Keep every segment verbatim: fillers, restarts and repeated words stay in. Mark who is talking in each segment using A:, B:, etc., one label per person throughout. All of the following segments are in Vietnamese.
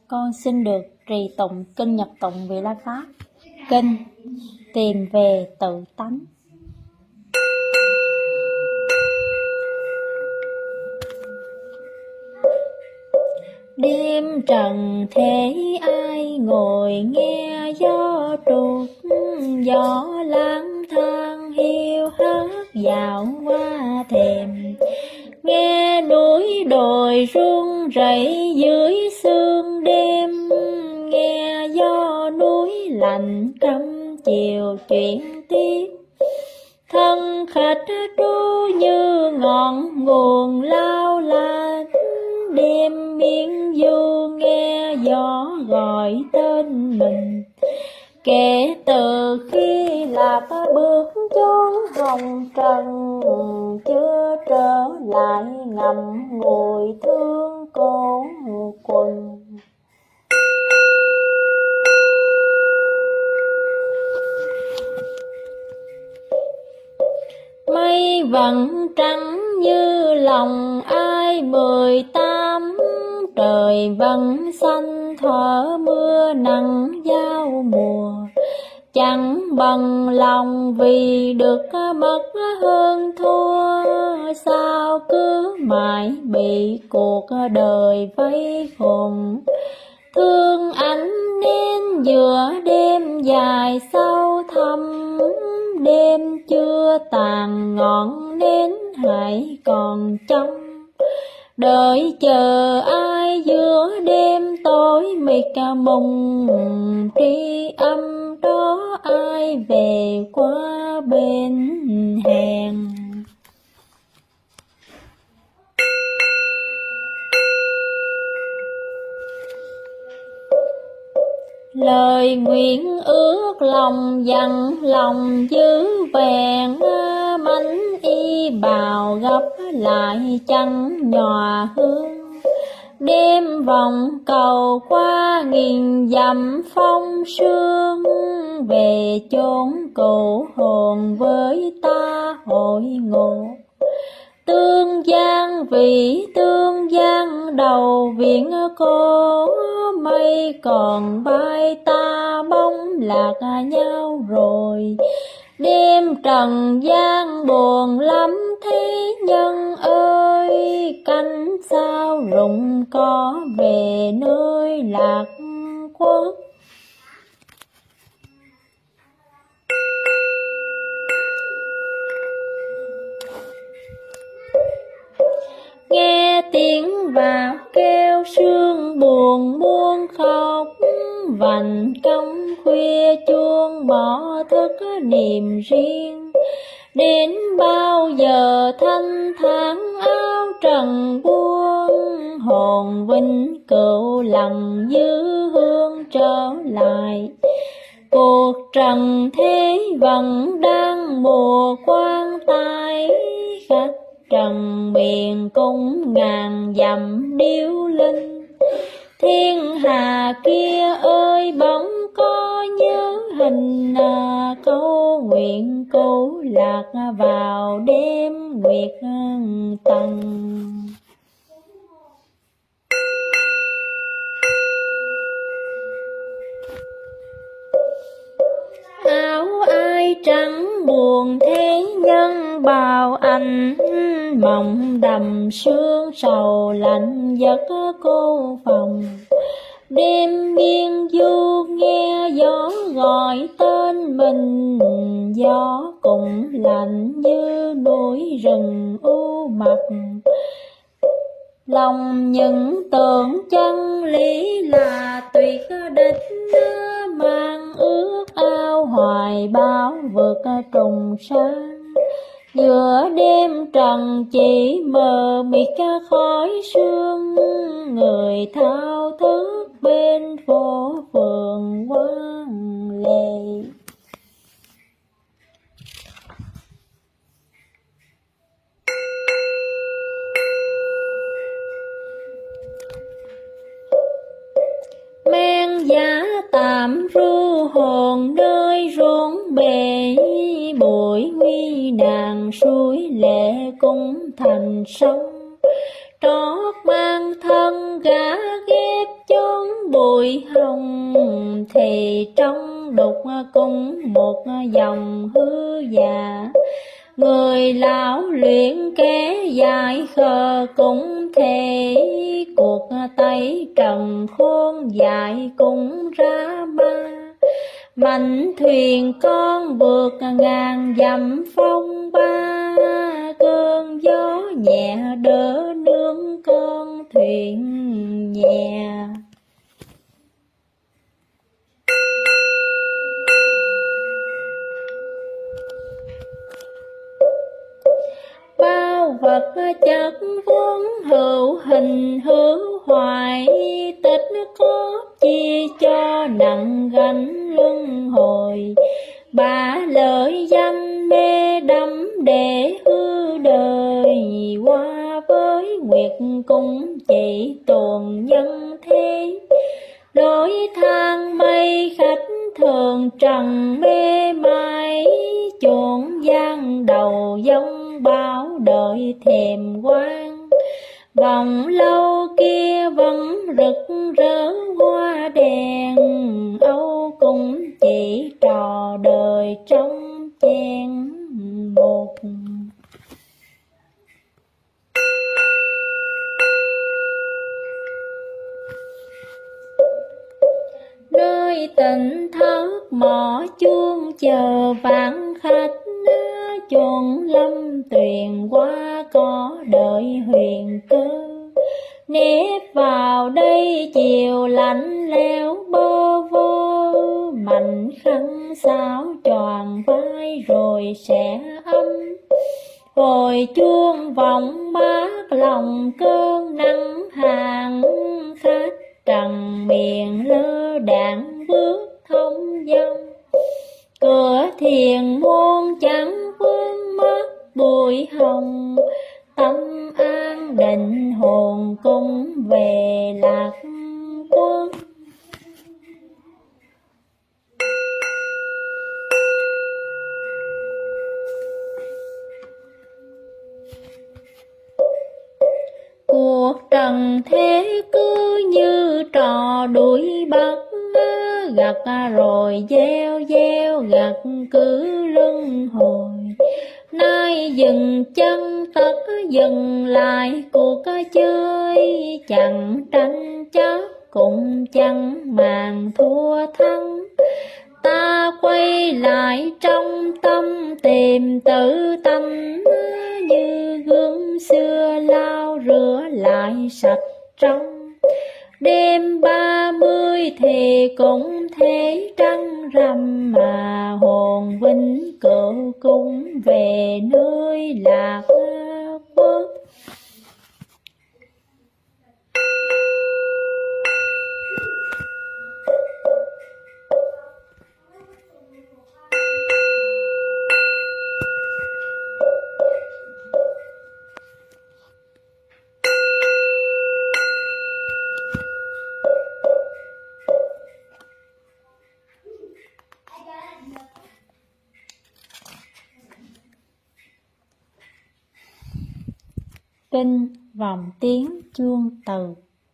A: Con xin được trì tụng kinh Nhật tụng Vị La Pháp. Kinh Tìm về tự tánh. Đêm trần thế ai ngồi nghe gió trút, gió lang thang hiu hắt dạo qua thềm. Nghe núi đồi rung rẩy dưới sương đêm, nghe gió núi lạnh căm chiều chuyển tiếp. Thân khách trú như ngọn nguồn lao la, đêm miên du nghe gió gọi tên mình. Kể từ khi lạc bước chốn hồng trần, chưa trở lại ngậm ngùi thương cô quỳnh. Mây vầng trắng như lòng ai mười tám, trời vẫn xanh thở mưa nắng giao mùa. Chẳng bằng lòng vì được mất hơn thua, sao cứ mãi bị cuộc đời vây khốn. Thương anh nên giữa đêm dài sâu thẳm, đêm chưa tàn ngọn nến hãy còn trong. Đợi chờ ai giữa đêm tối mịt mùng, tri âm đó ai về qua bên hèn. Lời nguyện ước lòng dặn lòng giữ vẹn, mảnh y bào gấp lại chẳng nhòa hương. Đêm vòng cầu qua nghìn dặm phong sương, về chốn cũ hồn với ta hội ngộ. Tương gian vì tương gian đầu viện cô, mây còn bay ta bóng lạc nhau rồi. Đêm trần gian buồn lắm thế nhân ơi, cánh sao rụng có về nơi lạc quốc. Nghe tiếng vào kêu sương buồn muôn khóc, vành trong khuya chuông bỏ thức niềm riêng. Đến bao giờ thanh thản áo trần buông, hồn vinh cựu lặng giữ hương trở lại. Cuộc trần thế vẫn đang mùa quan tài, khách trần miền cung ngàn dặm điêu linh. Thiên hà kia ơi bỗng có nhớ hình, câu nguyện cũ lạc vào đêm nguyệt tầng. Áo ai trắng buồn thế nhân bào ảnh, mộng đầm sương sầu lạnh giấc cô phòng. Đêm biên du nghe gió gọi tên mình, gió cũng lạnh như núi rừng u mập. Lòng những tưởng chân lý là tuyệt đích, mang ước ao hoài bão vượt trùng sáng. Giữa đêm trần chỉ mờ mịt khói sương, người thao thức bên phố phường quán lệ. Men giá tạm ru hồn nơi ruộng bể, bụi nguy nàng suối lệ cũng thành sông. Trót mang thân gã ghép chốn bụi hồng, thì trong đục cũng một dòng hư già. Người lão luyện kẻ dài khờ cũng thể, cuộc tay trần khôn dại cũng ra ma. Mạnh thuyền con vượt ngàn dặm phong ba, cơn gió nhẹ đỡ nương con thuyền nhẹ. Bao vật chất vốn hữu hình hữu hoại, tích có chi cho nặng gánh luân hồi. Ba lợi danh mê đắm để hư đời, qua với nguyệt cũng chỉ tồn nhân thế. Đôi thang mây khách thường trần mê mai, chốn gian đầu giống báo đợi thềm quan. Vòng lâu kia vẫn rực rỡ hoa đèn, âu cũng chỉ trò đời trong chen một. Nơi tỉnh thất mỏ chuông chờ vạn khách, chốn lâm tuyền qua có đợi huyền cơ. Nếp vào đây chiều lạnh lẽo bơ vơ, mạnh khăn sáo choàng vai rồi sẽ ấm. Hồi chuông vọng mát lòng cơn nắng hàng, khách trần miền lơ đãng bước thông dong. Cửa thiền môn chẳng vương mất bụi hồng, tâm an định hồn cũng về lạc quân. Cuộc trần thế cứ như trò đuổi bắt, gặt rồi gieo gieo gặt cứ luân hồi. Nay dừng chân tất dừng lại cuộc chơi, chẳng tranh chấp cũng chẳng màng thua thắng. Ta quay lại trong tâm tìm tự tánh, như gương xưa lau rửa lại sạch trong. Đêm ba mươi thì cũng thế trăng rằm, mà hồn vinh cửu cũng về nơi lạc quốc. Kinh vọng tiếng chuông từ.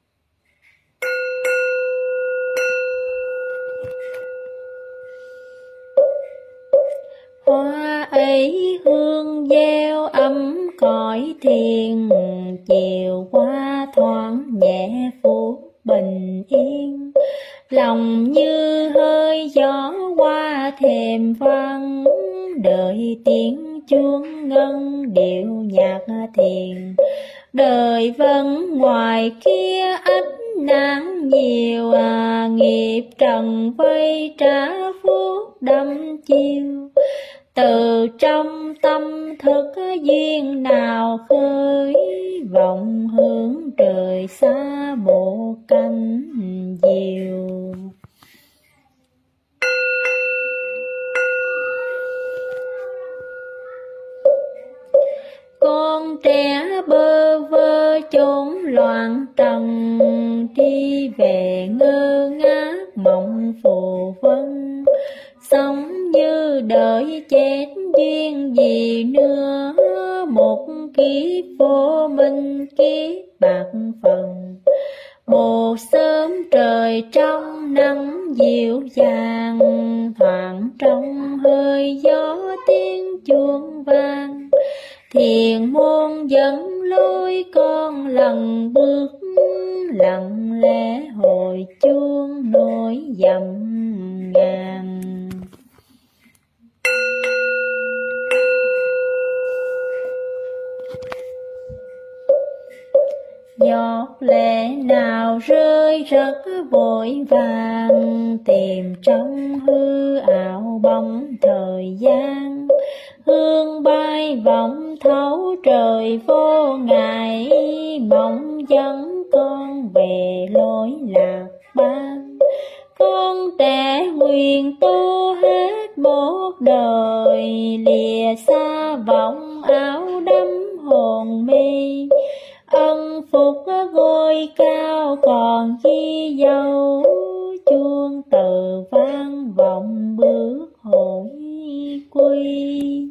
A: Hoa ấy hương gieo ấm cõi thiền, chiều qua thoáng nhẹ phút bình yên. Lòng như hơi gió qua thềm vang, đợi tiếng chuông ngân điệu nhạc thiền. Đời vẫn ngoài kia ách nạn nhiều, à nghiệp trần vây trả phước đắm chiêu. Từ trong tâm thức duyên nào khơi, vọng hướng trời xa bộ cánh diều. Con trẻ bơ vơ chốn loạn trần, đi về ngơ ngác mộng phù vân. Sống như đợi chết duyên gì nữa, một kiếp vô minh kiếp bạc phần. một sớm trời trong nắng dịu dàng, thoảng trong hơi gió tiếng chuông vang. Thiền môn dẫn lối con lần bước, lặng lẽ hồi chuông nối dặm ngàn. Giọt lệ nào rơi rất vội vàng, tìm trong hư ảo bóng thời gian. Hương bay vọng thấu trời vô ngại, mong dẫn con về lối lạc ban. Con trẻ nguyện tu hết một đời, lìa xa vọng áo đắm hồn mê. Ân phục ngôi cao còn chi dấu, chuông từ vang vọng bước hồi quy.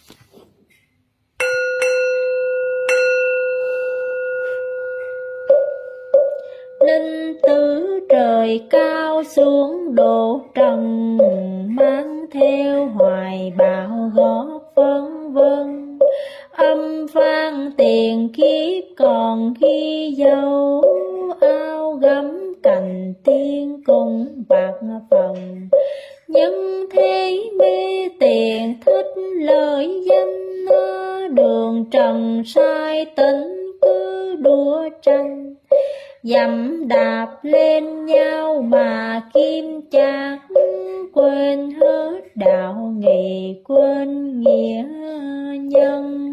A: Linh tứ trời cao xuống độ trần, mang theo hoài bão gót vân vân. Âm vang tiền kiếp còn ghi dấu, áo gấm cành tiên cùng bạc phần. Nhưng thế mê tiền thích lợi danh, đường trần sai tính cứ đua tranh. Dẫm đạp lên nhau mà kim chát, quên hết đạo nghĩa quên nghĩa nhân.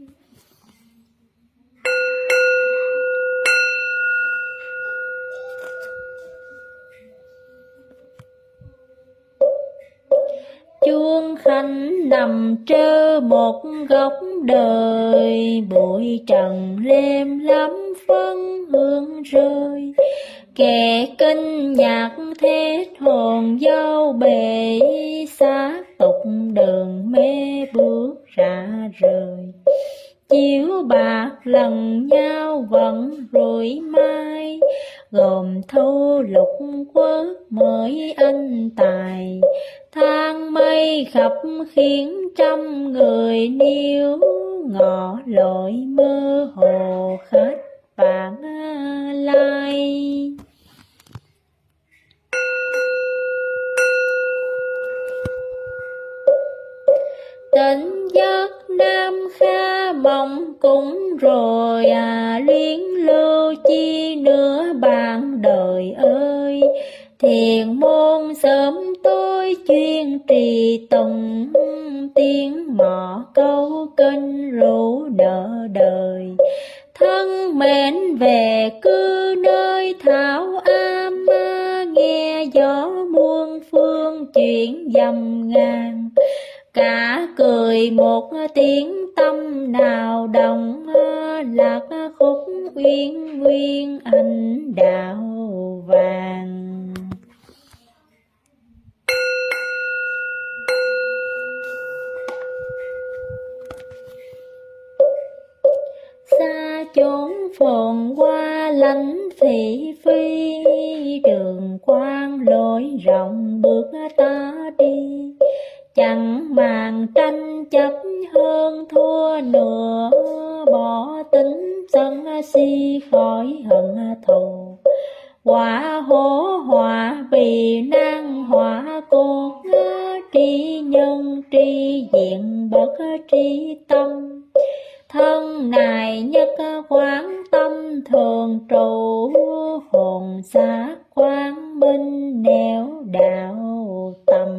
A: Chuông khánh nằm trơ một góc đời, bụi trần lem lắm phân hương rơi. Kẻ kinh nhạc thét hồn dâu bể, xác tục đường mê bước ra rời. Chiếu bạc lần nhau vẫn rủi mai, gồm thu lục quốc mới anh tài. Thang mây khắp khiến trăm người níu, ngõ lối mơ hồ khách vãng lai. Tỉnh giấc Nam Kha mộng cũng rồi, à luyến lưu chi nữa bạn đời ơi. Thiền môn sớm tối chuyên trì tụng, tiếng mõ câu kinh rủ đỡ đời. Thân mến về cứ nơi thảo am, nghe gió muôn phương chuyển dầm ngang. Cả cười một tiếng tâm nào đồng, lạc khúc uyên nguyên anh đạo vàng. Xa chốn phồn hoa lánh thị phi, đường quang lối rộng bước ta đi. Chẳng màng tranh chấp hơn thua nữa, bỏ tính sân si khỏi hận thù. Quả hổ hòa vì năng hỏa cốt, tri nhân tri diện bất tri tâm. Thân này nhất quán tâm thường trụ, hồn xác quang minh nẻo đạo tâm.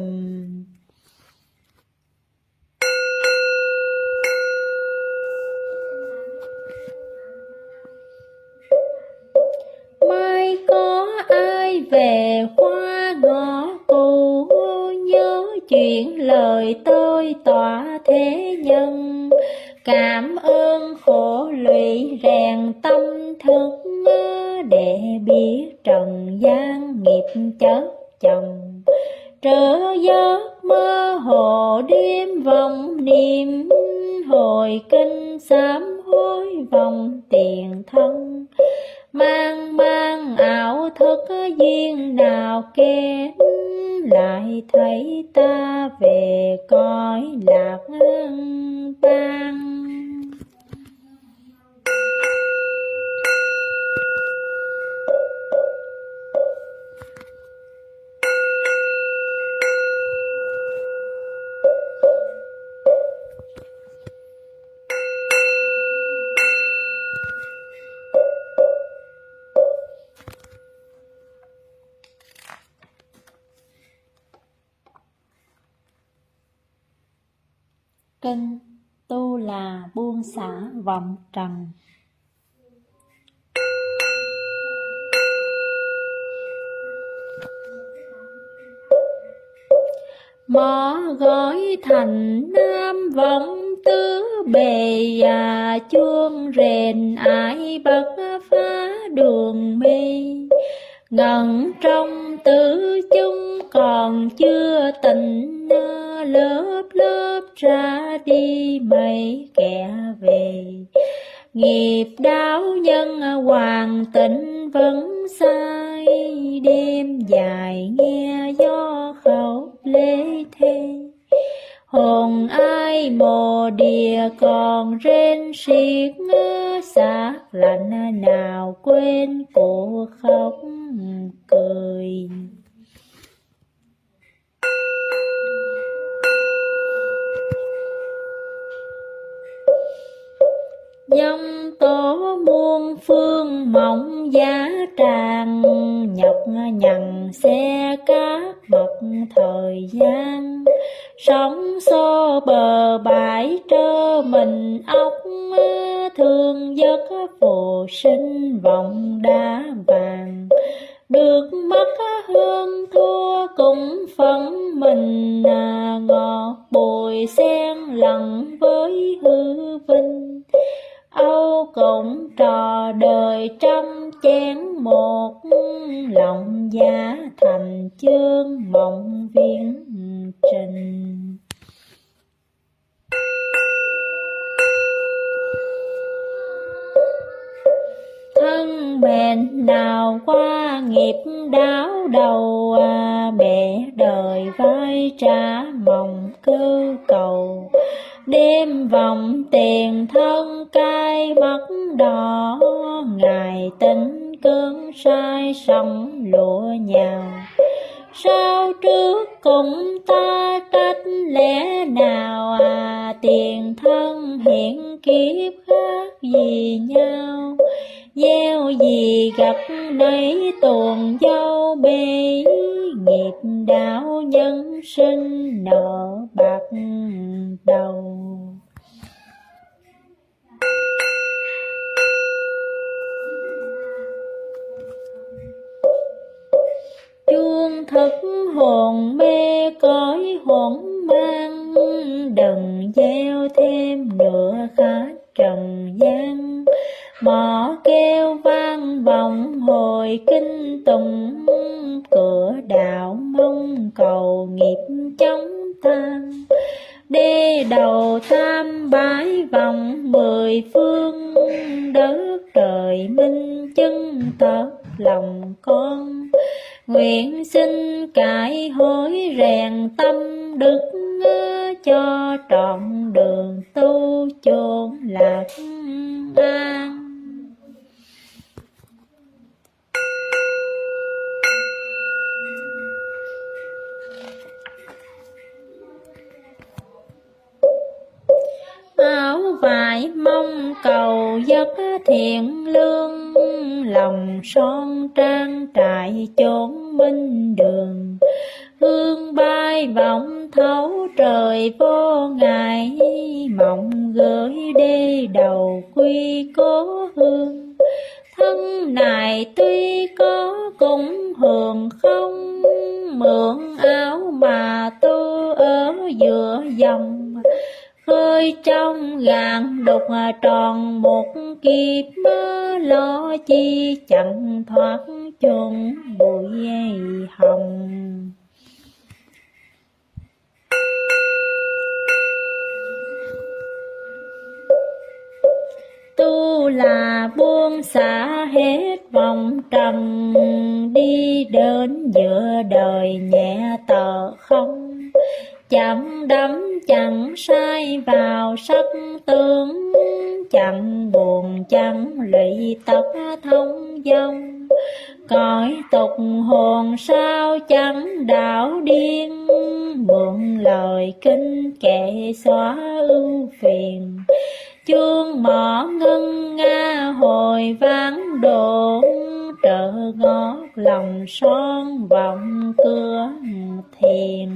A: Mai có ai về qua ngõ cũ, nhớ chuyện lời tôi tỏa thế nhân. Cảm ơn khổ lụy rèn tâm thức, để biết trần gian nghiệp chất chồng. Trở giấc mơ hồ đêm vọng niệm, hồi kinh sám hối vòng tiền thân. mang mang ảo thức duyên nào kém, lại thấy ta về cõi lạc bang. Kinh tu là buông xả vọng trần. Mỏ gói thành nam vọng tứ bề, à chuông rền ai bất phá đường mê. Ngẩn trong tứ chung còn chưa tỉnh, lớp lớp ra đi mấy kẻ về. Nghiệp đáo nhân hoàng tịnh vẫn sai, đêm dài nghe gió khóc lê thê. Hồn ai mồ địa còn rên xiết, xác lạnh nào quên cuộc khóc cười. Dòng tố muôn phương mộng giá tràn, nhọc nhằn xe cát bậc thời gian. Sóng xô bờ bãi trơ mình ốc, thương giấc phù sinh vọng đá vàng. Được mất hơn thua cũng phấn mình, ngọt bùi xen lẫn với hư vinh. Âu cũng trò đời trăm chén một, lòng giá thành chương mộng viễn trình. Thân bền nào qua nghiệp đáo đầu, à, bể đời vai trả mộng cơ cầu. Đêm vòng tiền thân cay mắt đỏ, ngày tính cơn sai sóng lụa nhào. Sao trước cùng ta trách lẽ nào, à tiền thân hiện kiếp khác gì nhau. Gieo gì gặp nấy tuồng dâu bê, nghiệp đạo nhân sinh nợ bạc đầu. Chuông thức hồn mê cõi hỗn mang, đừng gieo thêm nữa khách trần gian. Mõ kêu vang vọng hồi kinh tụng, cửa đạo mong cầu nghiệp chống tan. Đê đầu tam bái vọng mười phương, đất trời minh chân tật lòng con. Nguyện xin cải hối rèn tâm đức, cho trọn đường tu chốn lạc an. Áo vải mong cầu giấc thiện lương, lòng son trang trại chốn minh đường. Hương bay vọng thấu trời vô ngại, mộng gửi đê đầu quy cố hương. Thân này tuy có cũng hường không, mượn áo mà tu ở giữa dòng. Khơi trong gạn đục tròn một kiếp, lo chi chẳng thoát chốn bụi hồng. Tu là buông xả hết vòng trần, đi đến giữa đời nhẹ tờ không, chẳng đắm chẳng say vào sắc tướng, chẳng buồn chẳng lụy tập thông dong. Cõi tục hồn sao chẳng đảo điên, mượn lời kinh kệ xóa ưu phiền. Chuông mỏ ngân nga hồi vang đồn, trợ ngót lòng son vọng cửa thiền.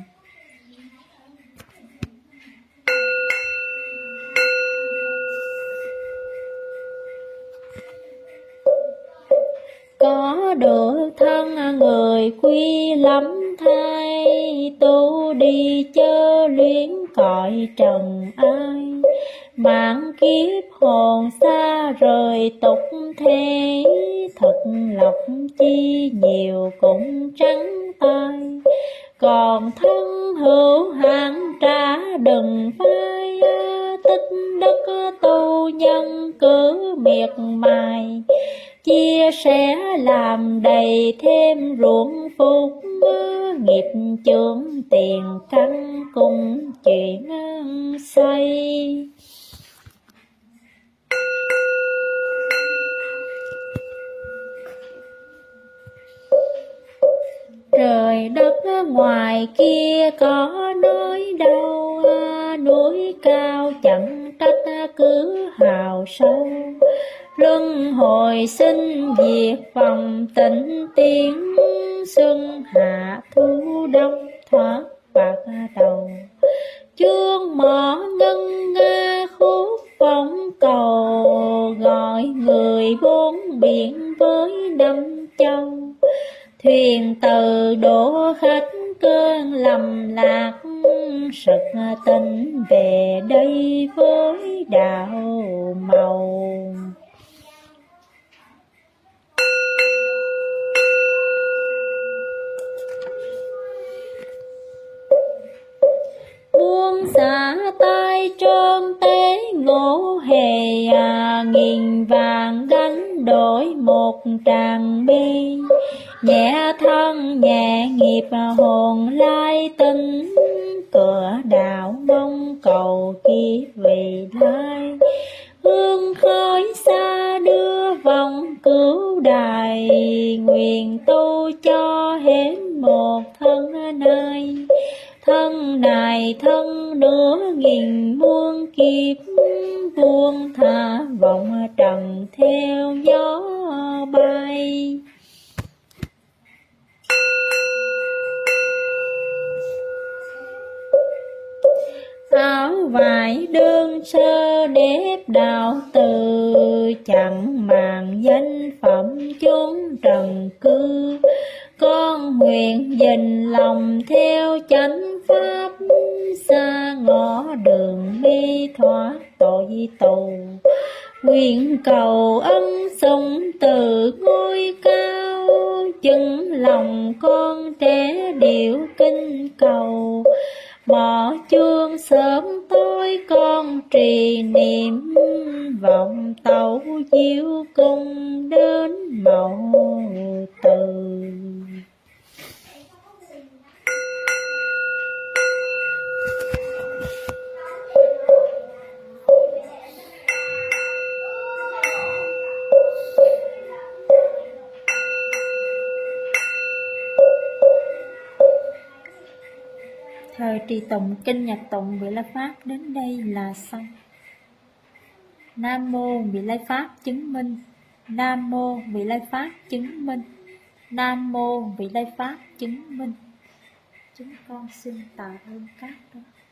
A: Có được thân người quy lắm thay, tu đi chớ luyến cõi trần ai. Mạng kiếp hồn xa rời tục thế, thật lộc chi nhiều cũng trắng tay. Còn thân hữu hạn trả đừng phai, tích đức tu nhân cứ miệt mài. Chia sẻ làm đầy thêm ruộng phúc, nghiệp chướng tiền căn cùng chuyện xây. Trời đất ngoài kia có nói đâu, núi cao chẳng trách cứ hào sâu. Luân hồi sinh diệt vòng tịnh tiến, xuân hạ thu đông thoát bạc đầu. Chuông mỏ ngân nga khúc vọng cầu, gọi người bốn biển với năm châu. Thuyền từ đổ khách cơn lầm lạc, sực tỉnh về đây với đạo màu. Buông xả tay trơn tế ngộ hề, à, nghìn vàng đánh đổi một tràng bi. Nhẹ thân nhẹ nghiệp hồn lai tinh, cửa đạo mong cầu kiếp vì lai. Hương khói xa đưa vòng cứu đài, nguyện tu cho hết một thân này. Thân này thân nữa nghìn muôn kiếp, buông thả vọng trần theo gió bay. Áo vải đơn sơ đếp đạo từ, chẳng màng danh phẩm chốn trần cư. Con nguyện dình lòng theo chánh pháp, xa ngõ đường đi thoát tội tù. Nguyện cầu ân sủng từ ngôi cao, chứng lòng con trẻ điệu kinh cầu. Mõ chuông sớm tối con trì niệm, vọng tấu diệu cung đến mậu từ. Thời trì tụng kinh nhật tụng Vị Lai Pháp đến đây là xong. Nam mô Vị Lai Pháp chứng minh. Nam mô Vị Lai Pháp chứng minh. Nam mô Vị Lai Pháp chứng minh. Chúng con xin tạ ơn các đó.